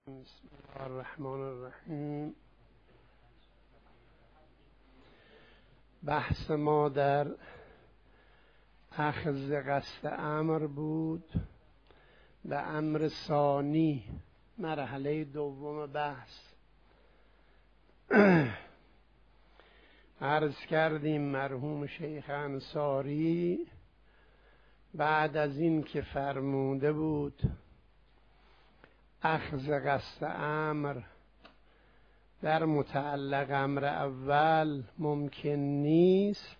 بسم الله الرحمن الرحیم. بحث ما در اخذ قصد امر بود به امر ثانی، مرحله دوم بحث. عرض کردیم مرحوم شیخ انصاری بعد از این که فرموده بود اخذ قصد امر در متعلق امر اول ممکن نیست،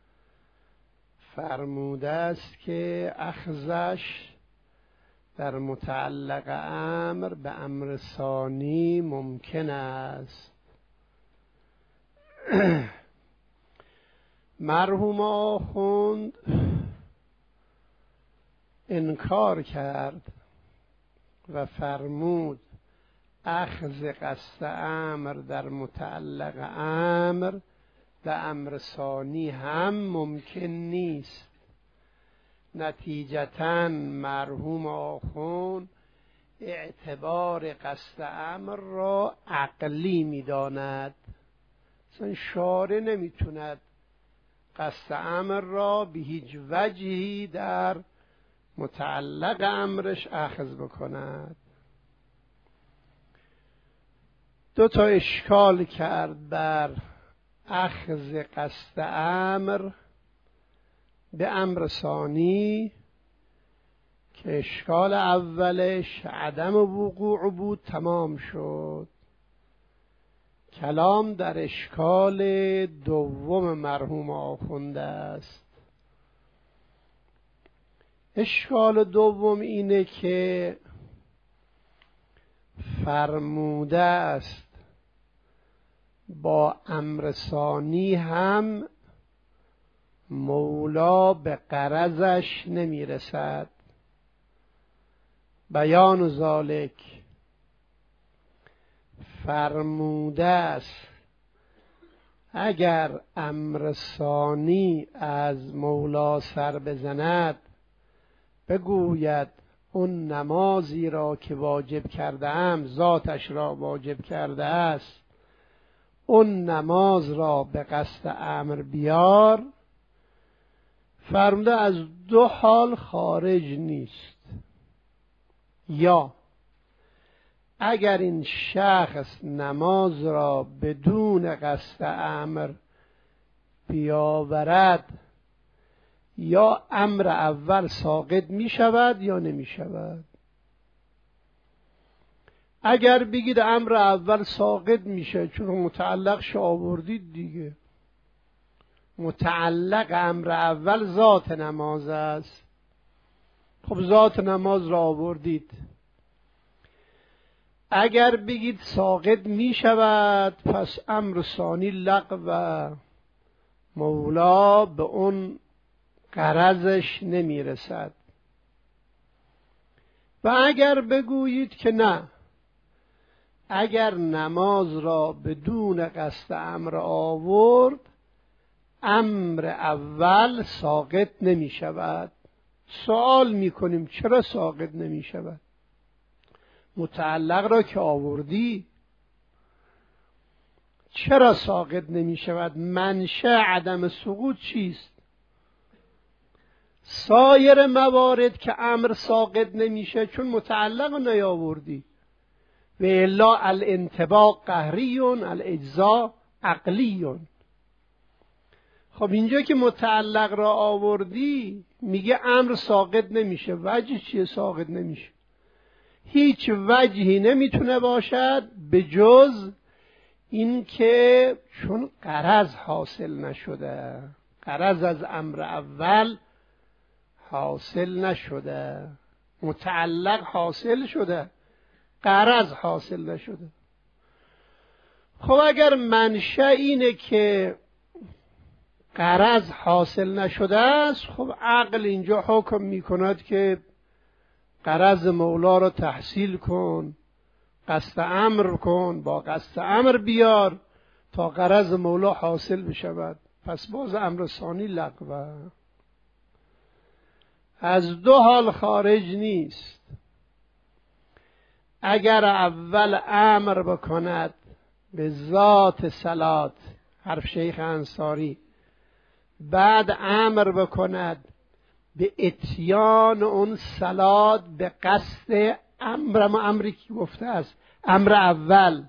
فرموده است که اخذش در متعلق امر به امر ثانی ممکن است. مرحوم آخوند انکار کرد و فرمود اخذ قصد امر در متعلق امر به امر ثانی هم ممکن نیست. نتیجتاً مرحوم آخوند اعتبار قصد امر را عقلی می‌داند. اصلا شارع نمی‌تواند قصد امر را به هیچ وجهی در متعلق امرش اخذ بکند. دو تا اشکال کرد بر اخذ قصد امر به امر ثانی که اشکال اولش عدم وقوع بود، تمام شد. کلام در اشکال دوم مرحوم آخونده است. اشکال دوم اینه که فرموده است با امر ثانی هم مولا به غرضش نمیرسد. بیان ذالک، فرموده است اگر امر ثانی از مولا سر بزند، بگوید اون نمازی را که واجب کرده ام، ذاتش را واجب کرده است، اون نماز را به قصد امر بیار، فرموده از دو حال خارج نیست. یا اگر این شخص نماز را بدون قصد امر بیاورد، یا امر اول ساقط می شود یا نمی شود. اگر بگید امر اول ساقط میشه چون متعلقش آوردید دیگه، متعلق امر اول ذات نماز است، خب ذات نماز را آوردید. اگر بگید ساقط می شود، پس امر ثانی لغو و مولا به اون غرضش نمی رسد. و اگر بگویید که نه، اگر نماز را بدون قصد امر آورد، امر اول ساقط نمی شود. سوال می کنیم چرا ساقط نمی شود؟ متعلق را که آوردی، چرا ساقط نمی شود؟ منشأ عدم سقوط چیست؟ سایر موارد که امر ساقط نمیشه چون متعلق نیاوردی. و الا الانطباق قهریون، الاجزاء عقلیون. خب اینجا که متعلق را آوردی میگه امر ساقط نمیشه. وجه چیه ساقط نمیشه؟ هیچ وجهی نمیتونه باشد به جز این که چون غرض حاصل نشده، غرض از امر اول حاصل نشده، متعلق حاصل شده، غرض حاصل نشده. خب اگر منشأ اینه که غرض حاصل نشده است، خب عقل اینجا حکم میکند که غرض مولا را تحصیل کن، قصد امر کن، با قصد امر بیار تا غرض مولا حاصل بشود. پس باز امر ثانی لغوه، از دو حال خارج نیست. اگر اول امر بکند به ذات صلات، حرف شیخ انصاری، بعد امر بکند به اتیان اون صلات به قصد امری که گفته است، امر اول،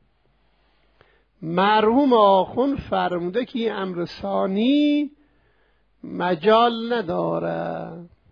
مرحوم آخوند فرموده که این امر ثانی مجال نداره.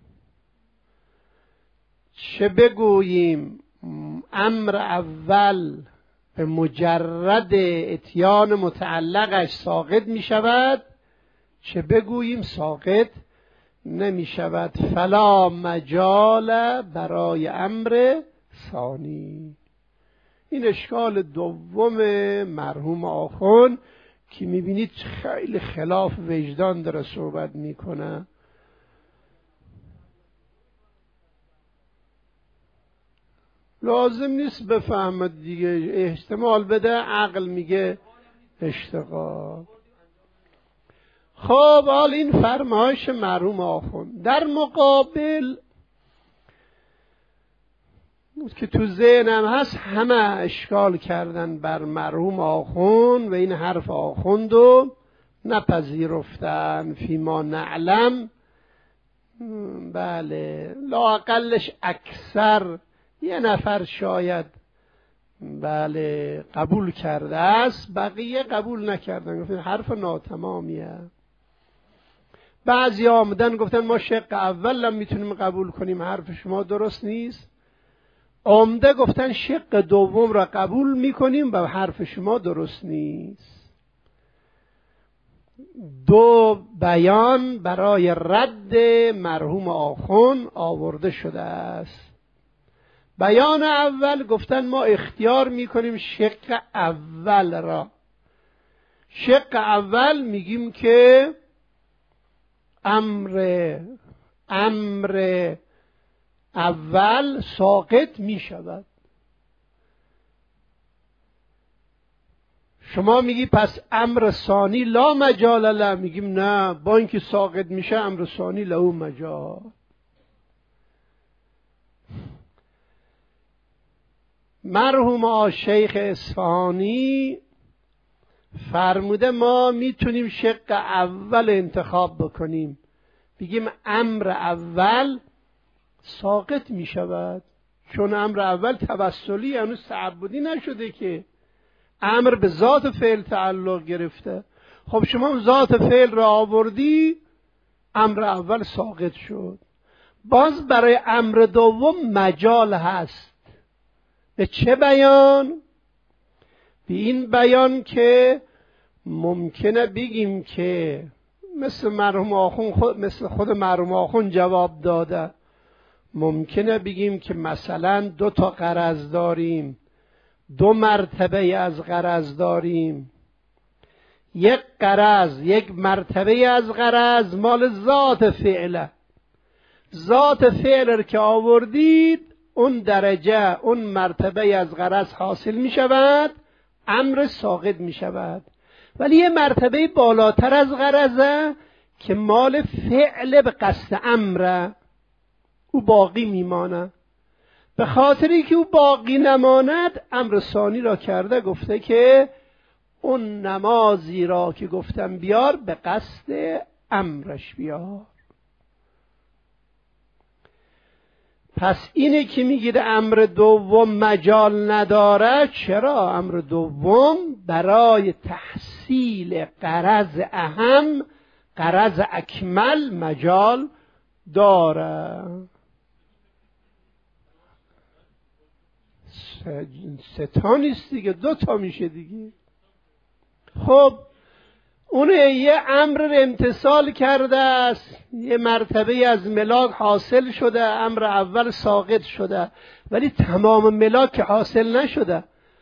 چه بگوییم امر اول به مجرد اتیان متعلقش ساقط می شود، چه بگوییم ساقط نمی شود. فلا مجال برای امر ثانی. این اشکال دوم مرحوم آخوند که می بینید خیلی خلاف وجدان داره صحبت می کنه. لازم نیست بفهمد دیگه، احتمال بده عقل میگه اشتغال. خب حال این فرمایش مرحوم آخوند. در مقابل که تو ذهنم هست، همه اشکال کردن بر مرحوم آخوند و این حرف آخوند رو نپذیرفتن. فیما نعلم، بله، لااقلش اکثر یه نفر شاید بله قبول کرده است، بقیه قبول نکردن، گفتن حرف ناتمامیه. بعضی آمدن گفتن ما شق اول هم میتونیم قبول کنیم، حرف شما درست نیست. عمده گفتن شق دوم را قبول میکنیم و حرف شما درست نیست. دو بیان برای رد مرحوم آخوند آورده شده است. بیان اول گفتن ما اختیار میکنیم شق اول را. شق اول میگیم که امر اول ساقط میشود. شما میگی پس امر ثانی لا مجال له، میگیم نه، با اینکه ساقط میشه امر ثانی له مجال. مرحوم شیخ اصفهانی فرموده ما میتونیم شق اول انتخاب بکنیم، بگیم امر اول ساقط میشود، چون امر اول توسلی هنوز تعبدی نشده که، امر به ذات فعل تعلق گرفته. خب شما ذات فعل را آوردی، امر اول ساقط شد. باز برای امر دوم مجال هست. به چه بیان؟ به این بیان که ممکنه بگیم که مثل خود مرحوم آخوند جواب داده، ممکنه بگیم که مثلا 2 تا غرض داریم، 2 مرتبه از غرض داریم. یک غرض، یک مرتبه از غرض مال ذات فعله. ذات فعل که آوردید، اون درجه، اون مرتبه از غرض حاصل می شود، امر ساقط می شود. ولی یه مرتبه بالاتر از غرضه که مال فعل به قصد امره، او باقی میمانه. به خاطری که او باقی نماند، امر ثانی را کرده، گفته که اون نمازی را که گفتم بیار به قصد امرش بیار. پس اینه که میگیره امر دوم مجال نداره. چرا؟ امر دوم برای تحصیل غرض اهم، غرض اکمل مجال داره. 3 تا نیست دیگه، 2 تا میشه دیگه. خب اون یه امر رو امتثال کرده است، یه مرتبه از ملاک حاصل شده، امر اول ساقط شده، ولی تمام ملاک حاصل نشده.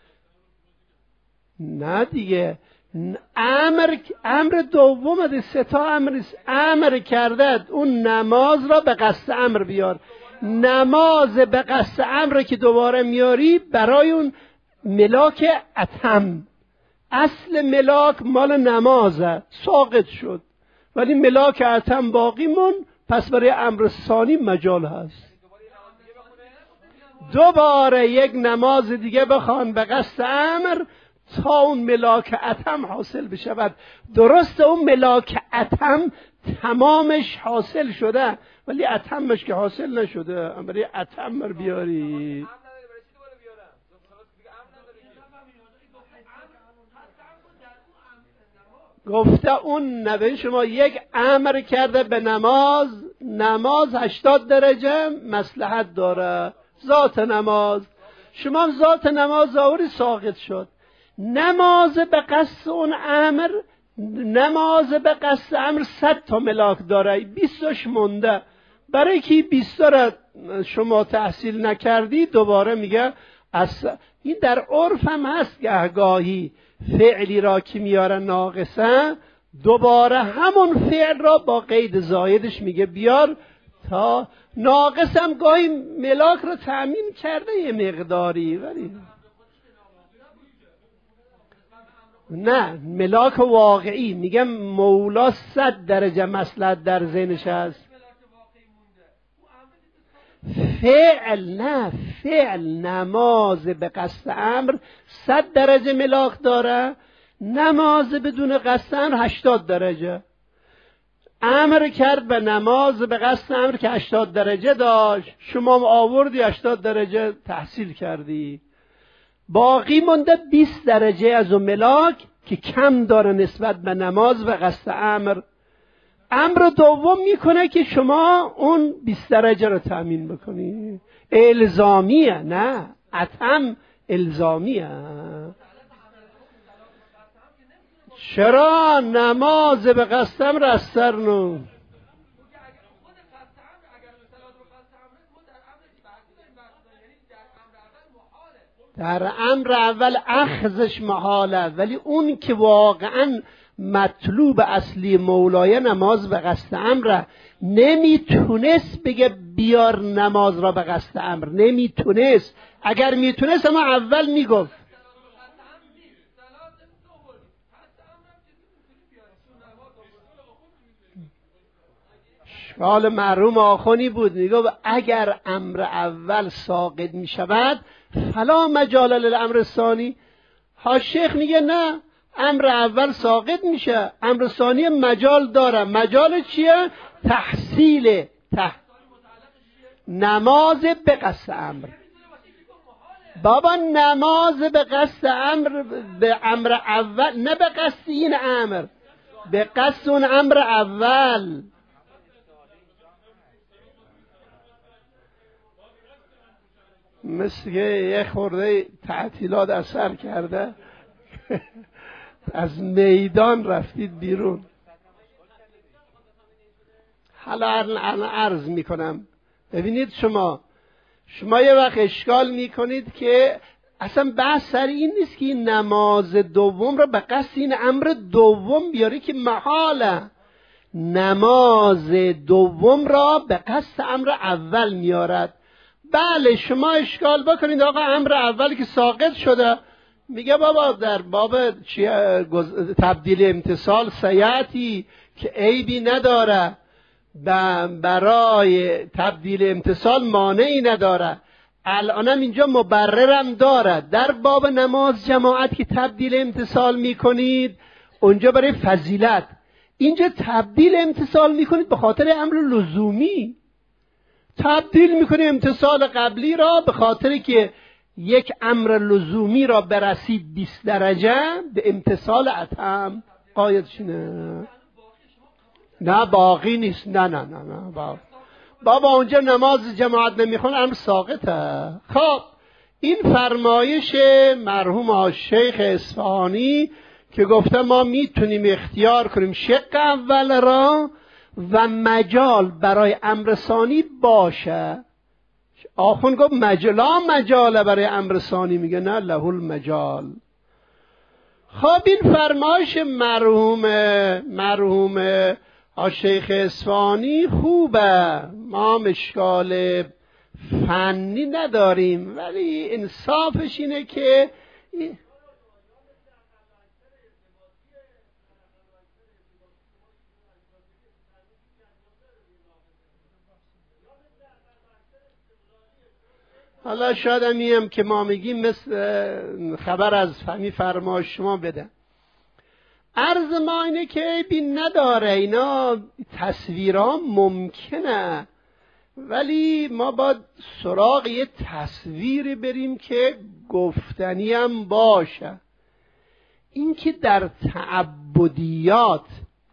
نه دیگه، امر دوم از 3 تا امر کرده، اون نماز را به قصد امر بیار. نماز به قصد امر که دوباره میاری برای اون ملاک اتم، اصل ملاک مال نمازه، ساقط شد، ولی ملاک اتم باقی مون، پس برای امر ثانی مجال هست. دوباره یک نماز دیگه بخوان به قصد امر تا اون ملاک اتم حاصل بشود. درست اون ملاک اتم تمامش حاصل شده ولی اتمش که حاصل نشده. برای اتم رو بیاری گفته اون نبی شما یک امر کرده به نماز، نماز 80 درجه مصلحت داره، ذات نماز شما ذات نماز آوری ساقط شد. نماز به قصد اون امر، نماز به قصد امر 100 تا ملاک داره، 20 مونده. برای که 20 را شما تحصیل نکردی دوباره میگه این در عرف هم هست گاهی فعلی را که میاره ناقصه دوباره همون فعل را با قید زایدش میگه بیار تا ناقص هم گاهی ملاک را تأمین کرده یه مقداری ولی نه ملاک واقعی. میگم مولا 100 درجه مصلحت در ذهنش هست. فعل نه، فعل نماز به قصد امر 100 درجه ملاک داره، نماز بدون قصد امر 80 درجه. امر کرد به نماز به قصد امر که 80 درجه داشت، شما آوردی 80 درجه تحصیل کردی، باقی مونده 20 درجه از اون ملاک که کم داره نسبت به نماز به قصد امر. امر دوم میکنه که شما اون 20 درجه رو تأمین بکنی. الزامیه، نه اتم الزامیه. چرا نماز به قصد امر از سر نو در امر اول اخذش محاله، ولی اون که واقعا مطلوب اصلی مولای نماز به قصد امر نمیتونست بگه بیار نماز را به قصد امر، نمیتونست. اگر میتونست اما اول میگفت. اشکال مرحوم آخونی بود، میگفت اگر امر اول ساقط میشود فلا مجال للامر ثانی. ها شیخ میگه نه، امر اول ساقط میشه، امر ثانی مجال داره. مجال چیه؟ تحصیل نماز به قصد امر. بابا نماز به قصد امر، به امر اول، نه به قصد این امر، به قصد اون امر اول. مثل یه خورده تعطیلات اثر کرده از میدان رفتید بیرون. حالا عرض میکنم. ببینید شما یه وقت اشکال میکنید که اصلا بحث سر این نیست که این نماز دوم را به قصد این امر دوم بیاری که محاله. نماز دوم را به قصد امر اول میارد. بله شما اشکال بکنید آقا امر اول که ساقط شده، میگه بابا در باب تبدیل امتصال سیعتی که عیبی نداره، برای تبدیل امتصال مانعی نداره. الانم اینجا مبررم داره. در باب نماز جماعت که تبدیل امتصال میکنید اونجا برای فضیلت، اینجا تبدیل امتصال میکنید به خاطر امر لزومی. تبدیل میکنید امتصال قبلی را به خاطر که یک امر لزومی را برسید 20 درجه به امتصال اتم. قایدشینه نه باقی نیست. نه بابا اونجا نماز جماعت نمیخون امر ساقطه. خب این فرمایش مرحوم شیخ اصفهانی که گفته ما میتونیم اختیار کنیم شق اول را و مجال برای امر ثانی باشه. آخوند گفت مجال برای امر ثانی، میگه نه له المجال. خب این فرمایش مرحوم شیخ اصفهانی خوبه، ما اشکال فنی نداریم، ولی انصافش اینه که حالا شاید هم که ما میگیم مثل خبر از فهمی فرمایش شما بده. عرض ما اینه که بین نداره، اینا تصویرها ممکنه، ولی ما باید سراغ یه تصویری بریم که گفتنی هم باشه. این که در تعبدیات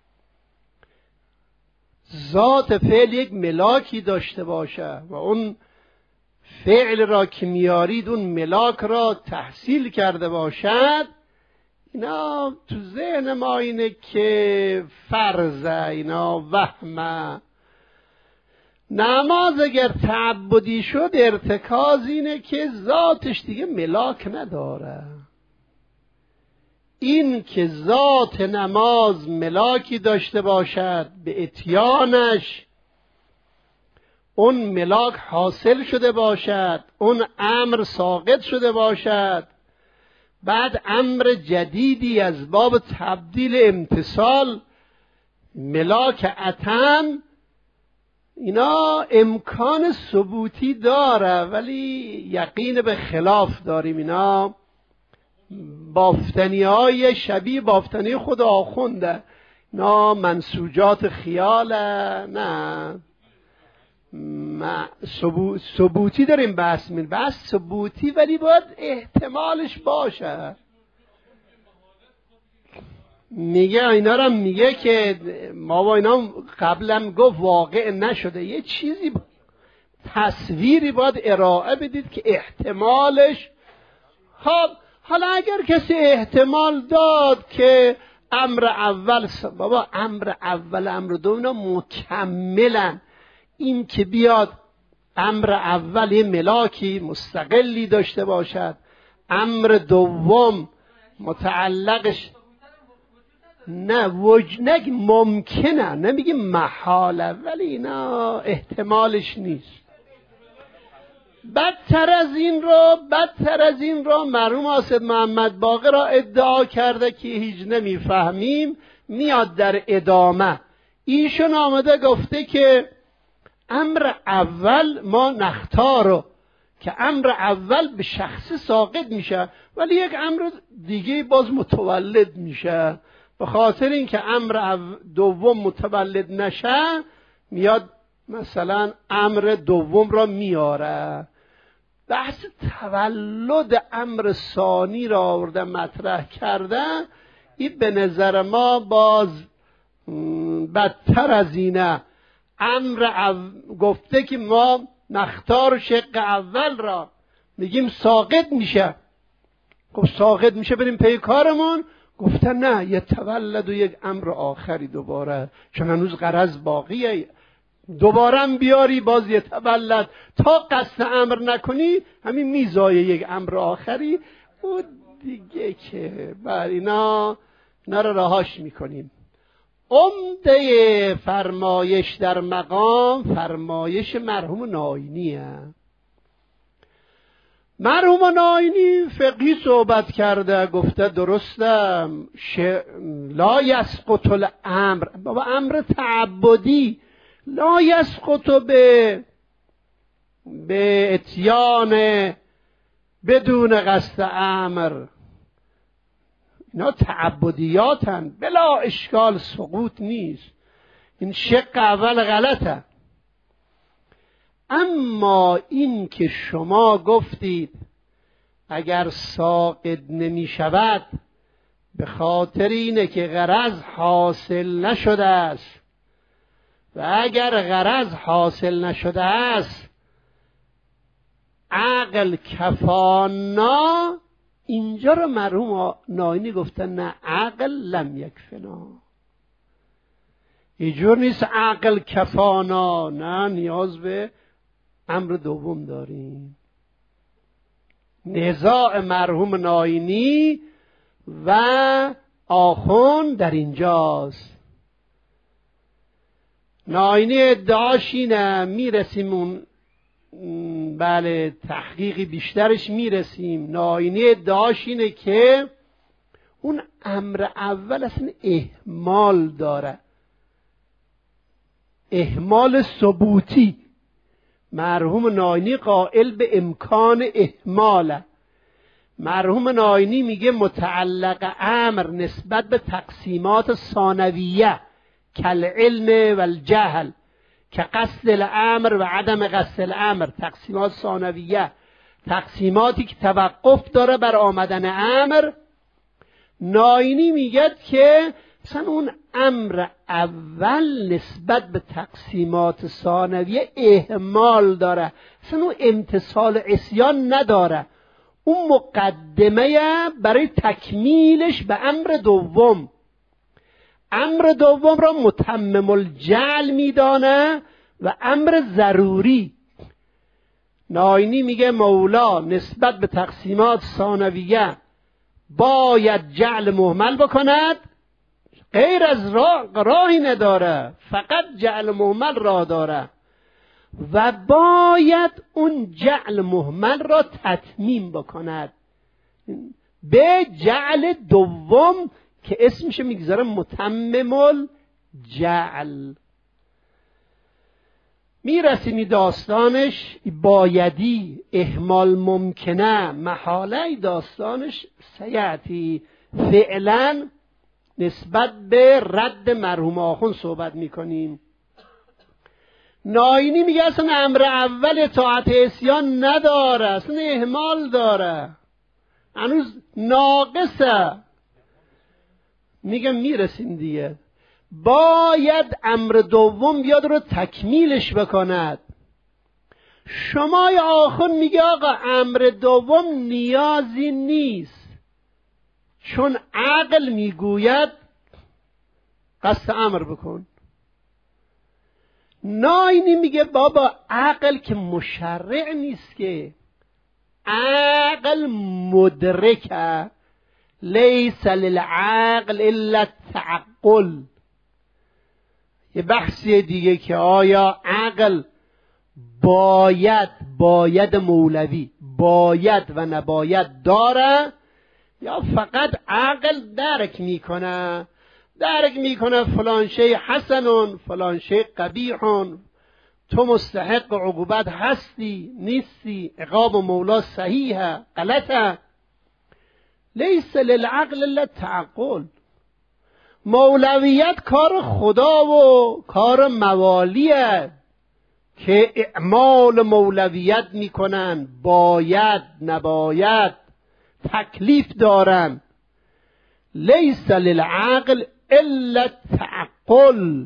ذات فعل یک ملاکی داشته باشه و اون فعل را که میارید اون ملاک را تحصیل کرده باشد، اینا تو ذهن ما اینه که فرضه، اینا وهمه. نماز اگر تعبدی شد ارتکاز اینه که ذاتش دیگه ملاک نداره. این که ذات نماز ملاکی داشته باشد، به اتیانش اون ملاک حاصل شده باشد، اون امر ساقط شده باشد، بعد امر جدیدی از باب تبدیل امتصال ملاک عتم، اینا امکان ثبوتی داره، ولی یقین به خلاف داریم. اینا بافتنی های شبیه بافتنی خود آخونده، اینا منسوجات خیاله. نه ثبوتی داریم بحث ثبوتی، ولی باید احتمالش باشه. میگه اینا رو میگه که ما با اینا قبلا گفت واقع نشده، یه چیزی تصویری باید ارائه بدید که احتمالش. خب حالا اگر کسی احتمال داد که امر اول، بابا امر اول امر دوم مکملن، این که بیاد امر اول یه ملاکی مستقلی داشته باشد، امر دوم متعلقش نه ممکنه، نمیگیم محاله، ولی اینا احتمالش نیست. بدتر از این رو مرحوم حاسد محمد باقر را ادعا کرده که هیچ نمیفهمیم. میاد در ادامه ایشون آمده گفته که امر اول ما نختارو، که امر اول به شخص ساقط میشه ولی یک امر دیگه باز متولد میشه. به خاطر اینکه امر دوم متولد نشه میاد مثلا امر دوم را میاره. بحث تولد امر ثانی را آورده مطرح کرده. این به نظر ما باز بدتر از اینه. گفته که ما نختار شق اول را، میگیم ساقط میشه. خب ساقط میشه بریم پی کارمون. گفتن نه، یه تولد و یک امر آخری دوباره، چون هنوز غرض باقیه، دوباره بیاری باز یه تولد، تا قصد امر نکنی همین میزای یک امر آخری و دیگه که بر اینا رو رهاش میکنیم. عمده فرمایش در مقام فرمایش مرحوم ناینیه. مرحوم ناینی فقهی صحبت کرده، گفته درسته لا یسقط الامر، بابا امر تعبدی لا یسقط به اتیان بدون قصد امر، اینا تعبدیاتن بلا اشکال، سقوط نیست. این شق اول غلطه. اما این که شما گفتید اگر ساقط نمی شود به خاطر اینه که غرض حاصل نشده است، و اگر غرض حاصل نشده است عقل کفانا، اینجا رو مرحوم ناینی گفتن نه، عقل لم یکفنا. اینجور نیست عقل کفانا، نه، نیاز به امر دوم داریم. نزاع مرحوم ناینی و آخوند در اینجاست. ناینی ادعاش اینه، میرسیم اون بله تحقیقی بیشترش میرسیم. ناینی ادعاش اینه که اون امر اول اصلا اهمال داره، اهمال ثبوتی، مرحوم ناینی قائل به امکان اهماله. مرحوم ناینی میگه متعلق امر نسبت به تقسیمات ثانویه کالعلم و الجهل، که قصد الامر و عدم قصد الامر، تقسیمات ثانویه، تقسیماتی که توقف داره بر آمدن امر. ناینی میگه که مثلا اون امر اول نسبت به تقسیمات ثانویه اهمال داره، مثلا اون امتصال عصیان نداره، اون مقدمه برای تکمیلش به امر دوم. امر دوم را متمم الجعل میدانه و امر ضروری. ناینی میگه مولا نسبت به تقسیمات ثانویه باید جعل مهمل بکند، غیر از راهی نداره، فقط جعل مهمل راه داره و باید اون جعل مهمل را تتمیم بکند به جعل دوم که اسمش میگذاره متمم الجعل. میرسیم داستانش بایدی، اهمال ممکنه، محاله، داستانش سیعتی. فعلا نسبت به رد مرحوم آخوند صحبت میکنیم. ناینی میگه اصلا امر اول اطاعت عصیان نداره، اصلا اهمال داره، هنوز ناقصه. میگه میرسیم دیگه، باید امر دوم بیاد رو تکمیلش بکند. شما آخوند میگه آقا امر دوم نیازی نیست، چون عقل میگوید قصد امر بکن. ناینی میگه بابا عقل که مشرع نیست، که عقل مدرکه، لیس للعقل الا التعقل. یه بحثی دیگه که آیا عقل باید مولوی باید و نباید داره، یا فقط عقل درک میکنه فلان شی حسنون فلان شی قبیحون، تو مستحق عقوبت هستی نیستی، عقاب مولا صحیحه غلطه. لیس للعقل الا التعقل. مولویت کار خدا و کار موالیه که اعمال مولویت میکنن، باید نباید تکلیف دارن. لیس للعقل الا التعقل.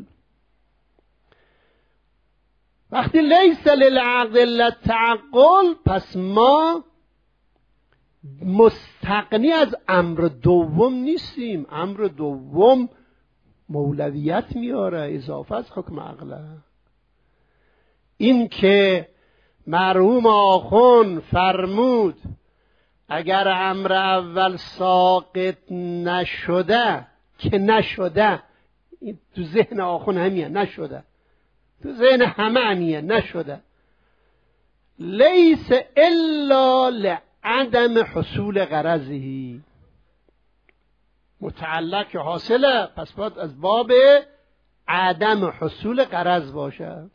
وقتی لیس للعقل الا التعقل، پس ما مستغنی از امر دوم نیستیم. امر دوم مولویت میاره، اضافه از حکم عقله. این که مرحوم آخوند فرمود اگر امر اول ساقط نشده، که نشده، این تو ذهن آخوند همیه، نشده، تو ذهن همه همیه، نشده، لیس الا لعدم حصول غرضهی، متعلق که حاصله، پس باید از باب عدم حصول غرض باشه.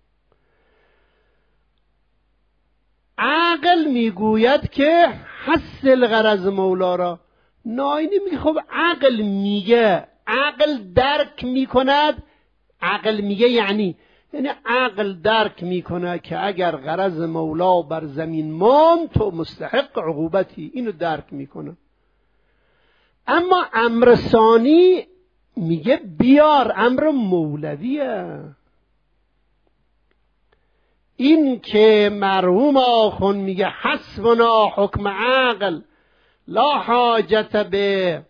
عقل میگوید که حصل غرض مولا را. ناینی میگه خب عقل میگه، عقل درک میکند، عقل میگه یعنی عقل درک میکنه که اگر غرض مولا بر زمین ماند تو مستحق عقوبتی، اینو درک میکنه. اما امر ثانی میگه بیار، امر مولویه. این که مرحوم آخوند میگه حسبنا حکم عقل لا حاجت به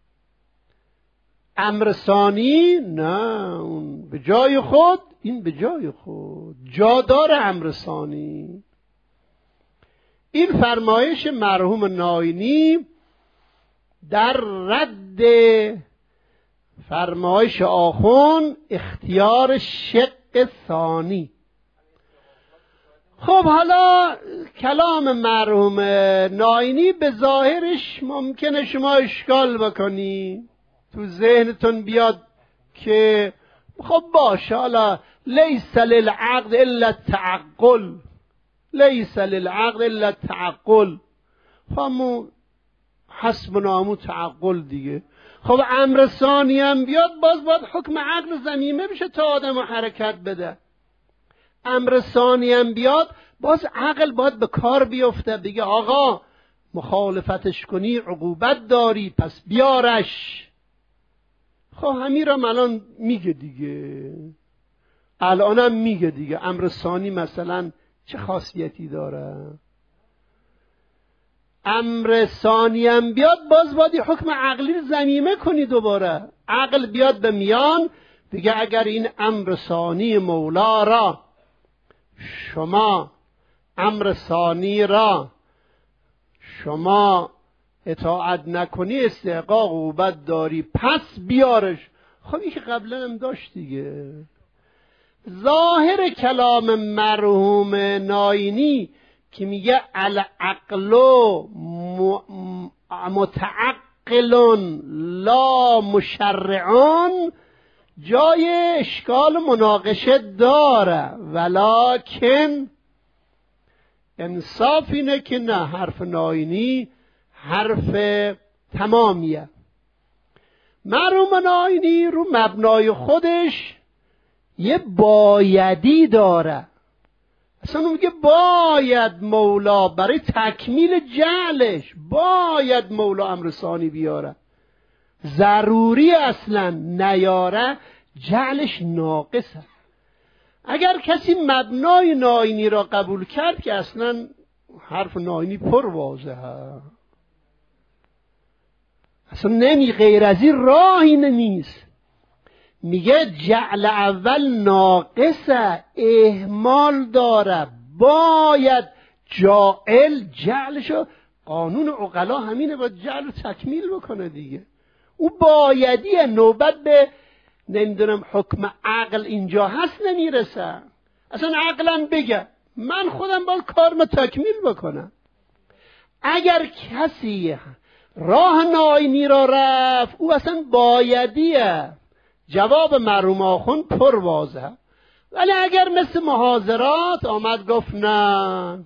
امر ثانی، نه، اون به جای خود، این به جای خود جا داره امر ثانی. این فرمایش مرحوم ناینی در رد فرمایش آخوند اختیار شق ثانی. خب حالا کلام مرحوم ناینی به ظاهرش ممکنه شما اشکال بکنی، تو ذهنتون بیاد که خب باشه، حالا لیس للعقل الا التعقل، لیس للعقل الا التعقل. همون حسبنا همون تعقل دیگه. خب امر ثانی هم بیاد باز باید حکم عقل ضمیمه بشه تا آدم حرکت بده. امر ثانی هم بیاد باز عقل باید به کار بیفته، بگه آقا مخالفتش کنی عقوبت داری پس بیارش. خب همین را الان میگه دیگه، الانم میگه دیگه. امر ثانی مثلا چه خاصیتی داره؟ امر ثانی هم بیاد باز باید حکم عقلی رو ضمیمه کنی دوباره. عقل بیاد به میان بگه اگر این امر ثانی مولا را شما، امر ثانی را شما اطاعت نکنی استحقاق عقوبت داری پس بیارش. خب این که قبلا هم داشت دیگه. ظاهر کلام مرحوم ناینی که میگه العقل متعقل لا مشرعون جای اشکال مناقشه داره، ولکن انصاف اینه که نه، حرف ناینی حرف تمامیه. مرحوم ناینی رو مبنای خودش یه بایدی داره. اصلا میگه باید مولا برای تکمیل جعلش باید مولا امر ثانی بیاره، ضروری اصلا نیاره جعلش ناقصه. اگر کسی مبنای ناینی را قبول کرد که اصلا حرف ناینی پر واضحه، اصلا نمی غیر از این راهی نیست. میگه جعل اول ناقصه، اهمال داره، باید جاعل جعلشو، قانون عقلا همینه، باید جعل رو تکمیل بکنه دیگه. او بایدیه، نوبت به نمیدونم حکم عقل اینجا هست نمیرسه. اصلا عقلا بگه من خودم باید کارم تکمیل بکنم. اگر کسی راه ناینی را رفت او اصلا بایدیه. جواب مرحوم آخوند پر واضحه. ولی اگر مثل محاضرات آمد گفت نه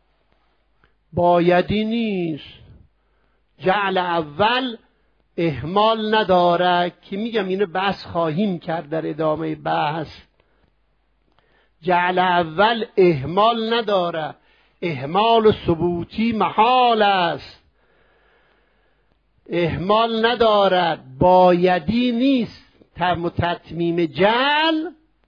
بایدی نیست، جعل اول اهمال نداره، که میگم اینو بحث خواهیم کرد در ادامه بحث. جعل اول اهمال نداره، اهمال ثبوتی محال است، اهمال ندارد، بایدی نیست. تتمیم جعل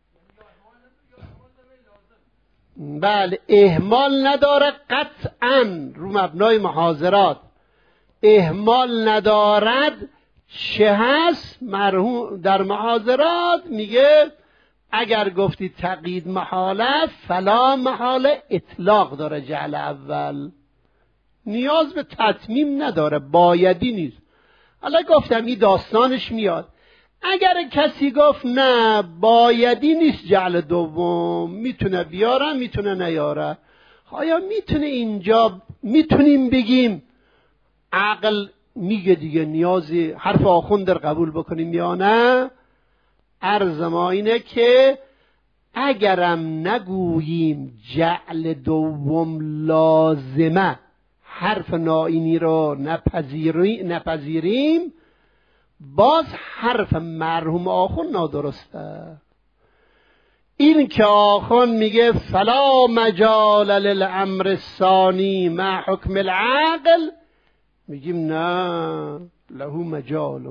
بله اهمال نداره قطعا، رو مبنای محاضرات اهمال ندارد. چه هست؟ مرحوم در محاضرات میگه اگر گفتی تقیید محاله فلا محاله اطلاق داره، جعل اول نیاز به تتمیم نداره، بایدی نیست. حالا گفتم این داستانش میاد. اگر کسی گفت نه بایدی نیست جعل دوم، میتونه بیاره میتونه نیاره. آیا میتونه اینجا میتونیم بگیم عقل میگه دیگه نیازی حرف آخوند در قبول بکنیم یا نه؟ عرض ما اینه که اگرم نگوییم جعل دوم لازمه، حرف ناینی رو نپذیریم، باز حرف مرحوم آخوند نادرسته. این که آخوند میگه فلا مجال للامر الثانی مع حکم العقل، میگیم نه له مجال.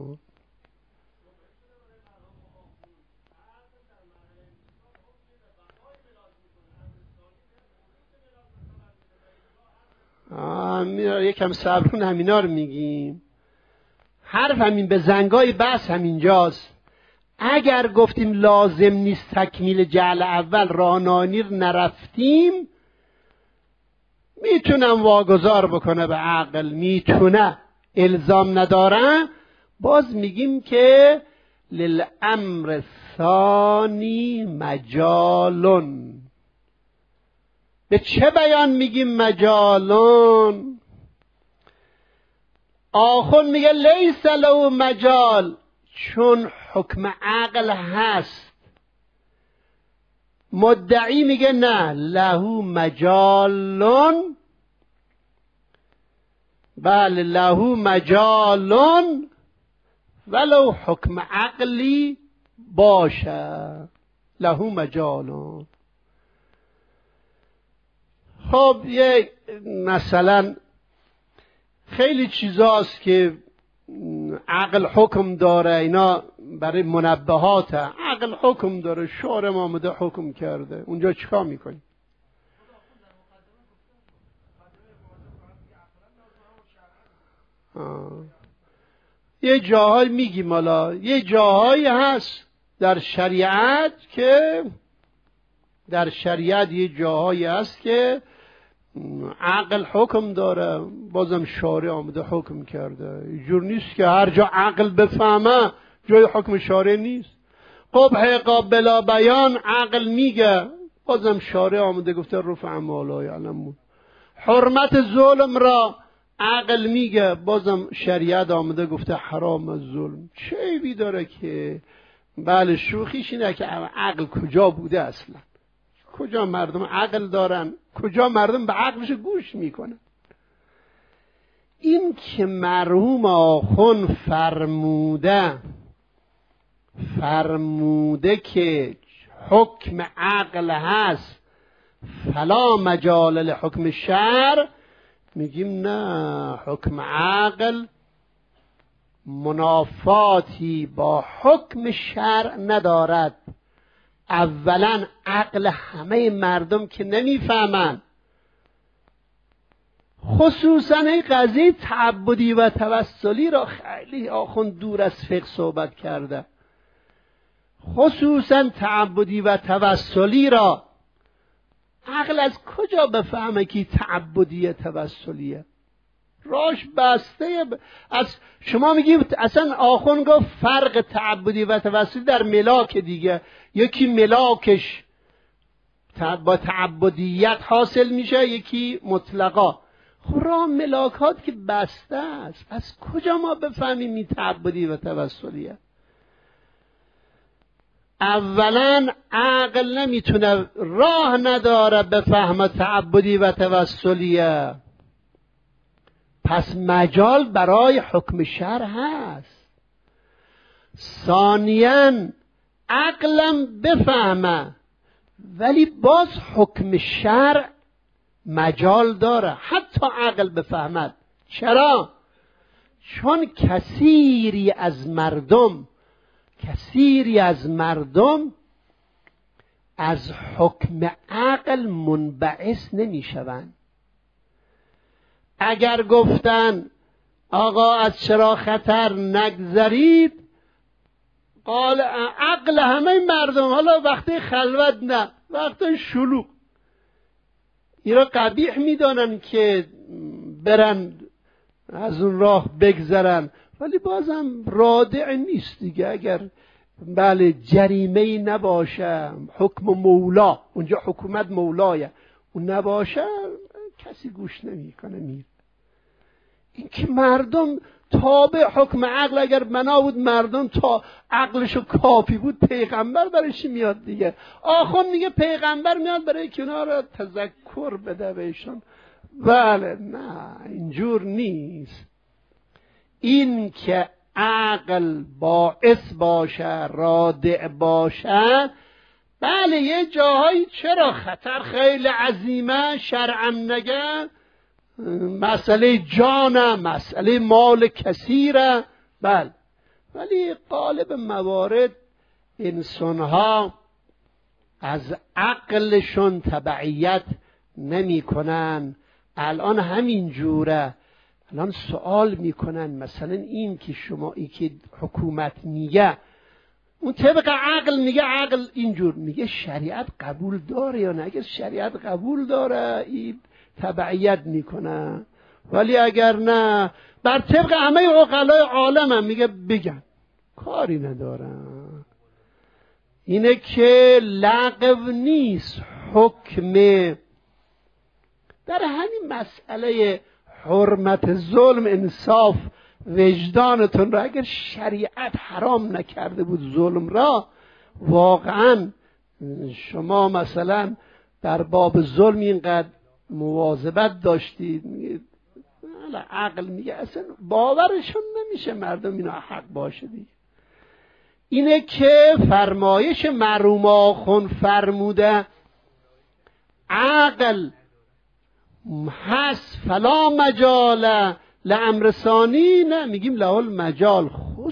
یکم صبرون همینا رو میگیم. حرف همین به زنگای بحث همینجاست. اگر گفتیم لازم نیست تکمیل جعل اول، راهنانی رو نرفتیم، میتونم واگذار بکنه به عقل، میتونه، الزام نداره. باز میگیم که للامر ثانی مجالون. به چه بیان میگیم مجالون؟ آخوند میگه لیس له مجال، چون حکم عقل هست. مدعی میگه نه، له مجالون، بله له مجالون ولو حکم عقلی باشه، له مجالون. خب یه مثلا خیلی چیزاست که عقل حکم داره، اینا برای منبهات عقل حکم داره، شارع آمده حکم کرده، اونجا چیکار میکنی؟ یه جاهای میگیم، حالا یه جاهایی هست در شریعت که در شریعت یه جاهایی هست که عقل حکم داره، بازم شارع آمده حکم کرده. اینجور نیست که هر جا عقل بفهمه جای حکم شارع نیست. قبح قابل بیان عقل میگه، بازم شارع آمده گفته رفع ما لا یعلمون. حرمت ظلم را عقل میگه، بازم شریعت آمده گفته حرام از ظلم. چه عیبی داره که بله شوخیش اینه که عقل کجا بوده اصلا؟ کجا مردم عقل دارن؟ کجا مردم به عقلش گوش میکنن؟ این که مرحوم آخوند فرموده که حکم عقل هست فلا مجال لحکم شرع، میگیم نه، حکم عقل منافاتی با حکم شرع ندارد. اولا عقل همه مردم که نمیفهمن، خصوصا این قضیه تعبدی و توسلی را خیلی آخوند دور از فقه صحبت کرده. خصوصا تعبدی و توسلی را عقل از کجا بفهمه که تعبدی توسلیه؟ راش بسته. از شما میگید اصلا آخوند گفت فرق تعبدی و توسلی در ملاک دیگه، یکی ملاکش با تعبدیت حاصل میشه، یکی مطلقا. خب راه ملاکات که بسته است، از کجا ما بفهمیم این تعبدی و توسلیه؟ اولا عقل نمیتونه، راه نداره بفهمه تعبدی و توسلیه، پس مجال برای حکم شرع هست. ثانیاً عقلم بفهمه ولی باز حکم شرع مجال داره حتی عقل بفهمد. چرا؟ چون کثیری از مردم از حکم عقل منبعث نمیشوند. اگر گفتن آقا از چرا خطر نگذرید، قال عقل همه مردم، حالا وقتی خلوت نه، وقتی شلوغ، اینا قبیح میدانن که برن از اون راه بگذرن، ولی بازم رادع نیست دیگه. اگر بله جریمه‌ای نباشه، حکم مولا، اونجا حکومت مولایه، اون نباشه کسی گوش نمیکنه میره. این که مردم تابع حکم عقل، اگر بنا بود مردم تا عقلشو کافی بود پیغمبر برایش میاد دیگه. آخوند میگه پیغمبر میاد برای که اونا رو تذکر بده بهشون. بله نه، اینجور نیست. این که عقل باعث باشه، رادع باشه، بله یه جاهایی چرا خطر خیلی عظیمه شرعا نگه، مسئله جانه، مسئله مال کثیره، بله، ولی غالب موارد انسانها از عقلشون تبعیت نمی کنن. الان همین جوره، الان سوال میکنن مثلا این که شما این که حکومت میگه اون طبق عقل میگه، عقل اینجور میگه، شریعت قبول داره یا نه؟ اگر شریعت قبول داره این تبعیت میکنه، ولی اگر نه بر طبق همه عقلای عالم هم میگه بگن، کاری ندارن. اینه که لغو نیست حکم. در همین مسئله حرمت ظلم، انصاف وجدانتون را، اگر شریعت حرام نکرده بود ظلم را، واقعا شما مثلا در باب ظلم اینقدر مواظبت داشتید، عقل میگه اصلا باورشون نمیشه مردم اینا حق باشه دیگه. اینه که فرمایش مرحوم آخوند فرموده عقل هست فلا مجال لامر ثانی، نه میگیم له المجال،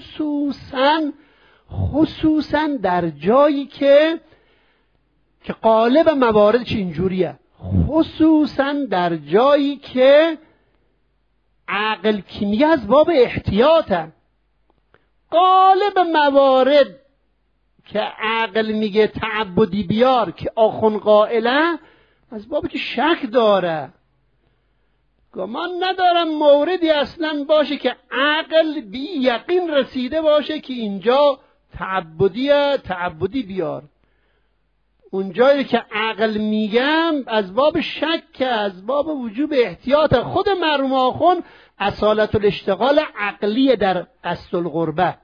خصوصا در جایی که قالب مواردش اینجوریه، خصوصا در جایی که عقل کی میگه از باب احتیاطه. قالب موارد که عقل میگه تعبدی بیار که آخوند قائله، از باب که شک داره. گمان ندارم موردی اصلا باشه که عقل بی یقین رسیده باشه که اینجا تعبدی بیار. اونجایی که عقل میگم از باب شک، از باب وجوب احتیاط. خود مرحوم آخوند اصالت الاشتغال عقلی در قصد القربه.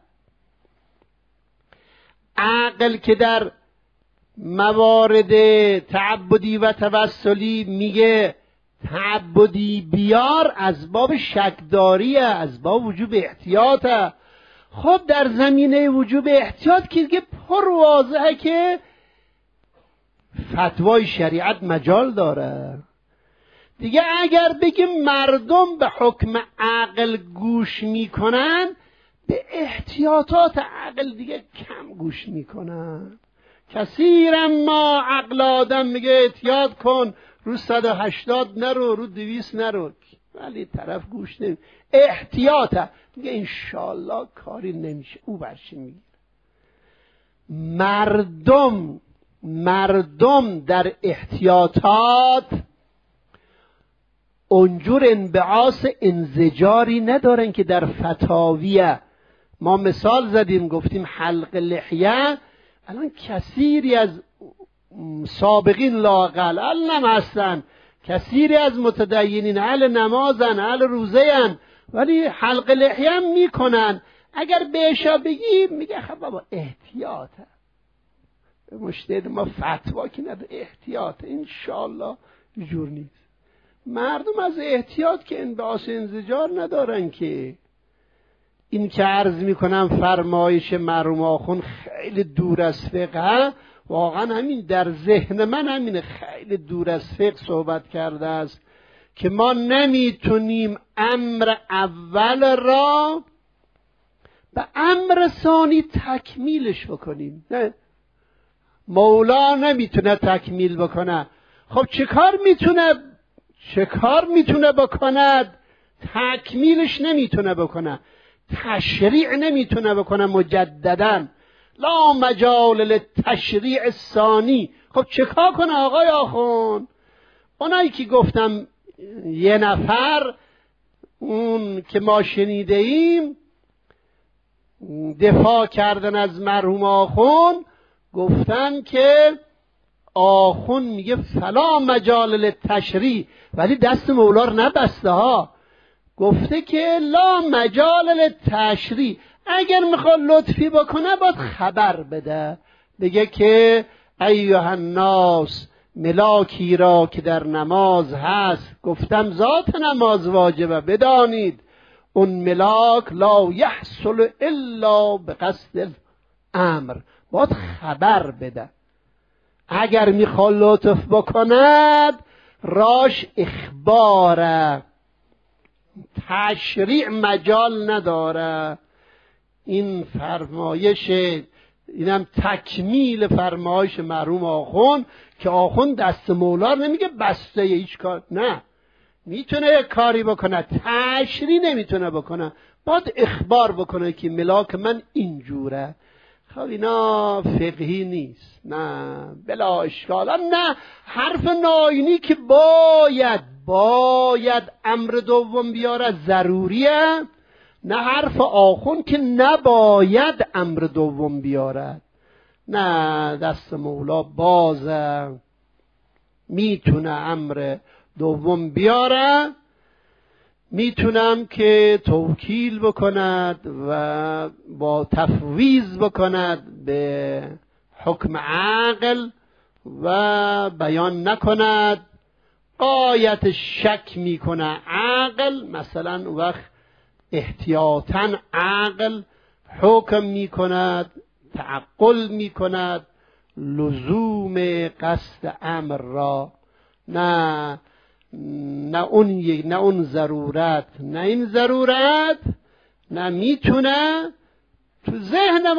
عقل که در موارد تعبدی و توسلی میگه تعبدی بیار، از باب شکداریه، از باب وجوب احتیاطه. خب در زمینه وجوب احتیاط که دیگه پر واضحه که فتوای شریعت مجال داره دیگه. اگر بگیم مردم به حکم عقل گوش میکنن، به احتیاطات عقل دیگه کم گوش میکنن. کثیر ما عقل آدم میگه احتیاط کن، رو 180 نرو، رو 200 نرو، ولی طرف گوش نمی. احتیاطه میگه انشالله کاری نمیشه، او برشی میگیره. مردم در احتیاطات اونجور انبعاث انزجاری ندارن که در فتاویه. ما مثال زدیم گفتیم حلق لحیه، الان کثیری از سابقین لااقل علم هستن، کثیری از متدینین اهل نمازن، اهل روزه‌ان، ولی حلق لحیه هم میکنن. اگر بهشا بگیم میگه خب بابا احتیاطه، مشتهد ما فتوا که نداره، احتیاطه، انشالله جور نیست. مردم از احتیاط که انبعاث انزجار ندارن. که این که عرض میکنم فرمایش مرحوم آخوند خیلی دور از فقه، واقعا همین در ذهن من همین خیلی دور از فقه صحبت کرده است که ما نمیتونیم امر اول را به امر ثانی تکمیلش بکنیم. نه، مولا نمیتونه تکمیل بکنه. خب چه کار میتونه بکند؟ تکمیلش نمیتونه بکنه، تشریع نمیتونه بکنه مجدداً. لا مجال للتشریع الثانی. خب چه کار کنه آقای آخوند؟ اونایی که گفتم یه نفر اون که ما شنیده ایم دفاع کردن از مرحوم آخوند، گفتن که آخوند میگه فلا مجال للتشریع، ولی دست مولا رو نبسته ها، گفته که لا مجال للتشریع. اگر میخواد لطفی بکنه باید خبر بده، بگه که ایها الناس، ملاکی را که در نماز هست، گفتم ذات نماز واجبه، بدانید اون ملاک لا یحصل الا بقصد الامر. باید خبر بده. اگر میخواد لطف بکند راش اخباره، تشریع مجال نداره. این فرمایش، اینم تکمیل فرمایش مرحوم آخوند که آخوند دست مولا نمیگه بسته هیچ کار، نه، میتونه کاری بکنه، تشریع نمیتونه بکنه، باید اخبار بکنه که ملاک من اینجوره. خب اینا فقهی نیست، نه بلا اشکال. نه حرف ناینی که باید امر دوم بیاره ضروریه، نه حرف آخوند که نباید امر دوم بیارد. نه، دست مولا بازه، میتونه امر دوم بیاره، میتونم که توکیل بکند و با تفویض بکند به حکم عقل و بیان نکند، غایت شک میکنه عقل، مثلا اون وقت احتیاطاً عقل حکم میکند، تعقل میکند لزوم قصد امر را، نه اون ضرورت، نه این ضرورت، نه میتونه. تو ذهن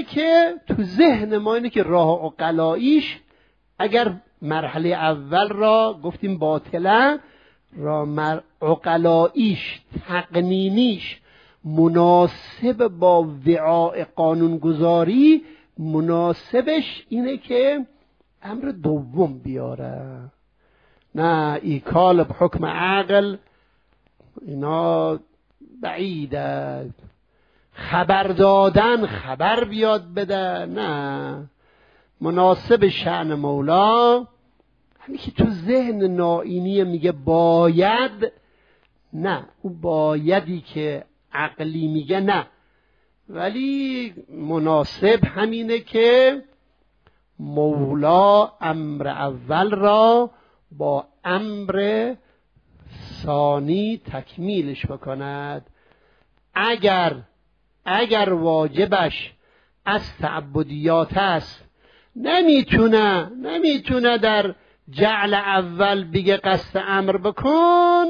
ما اینه که راه عقلاییش اگر مرحله اول را گفتیم باطله، راه عقلاییش تقنینیش مناسب با وعاء قانونگذاری، مناسبش اینه که امر دوم بیاره، نه ایکال بحکم عقل، اینا بعیده. خبر دادن، خبر بیاد بده، نه، مناسب شأن مولا همین که تو ذهن نائینی میگه باید، نه، اون بایدی که عقلی میگه نه، ولی مناسب همینه که مولا امر اول را با امر ثانی تکمیلش بکند. اگر واجبش از تعبدیات است، نمیتونه در جعل اول بگه قصد امر بکن،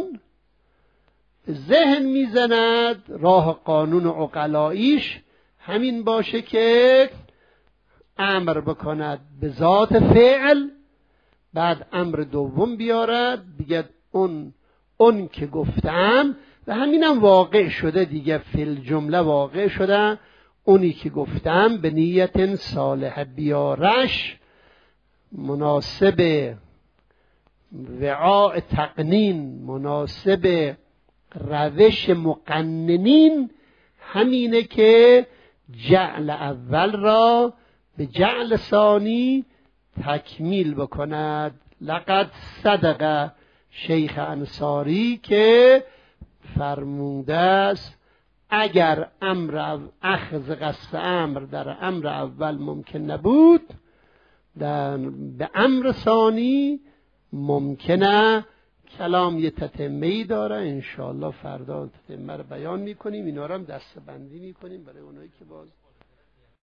ذهن میزند راه قانون عقلاییش همین باشه که امر بکند به ذات فعل، بعد امر دوم بیارد بگه اون که گفتم، و همینم واقع شده دیگه، فی الجمله واقع شده، اونی که گفتم به نیت صالح بیارش، مناسب وعاء تقنین، مناسب روش مقننین، همینه که جعل اول را به جعل ثانی تکمیل بکند. لقد صدق شیخ انصاری که فرموده است اگر اخذ قصد امر در امر اول ممکن نبود، به امر ثانی ممکنه. کلام یه تتمه‌ای داره، انشاءالله فردا تتمه رو بیان میکنیم، اینا رو هم دسته بندی میکنیم برای اونایی که باز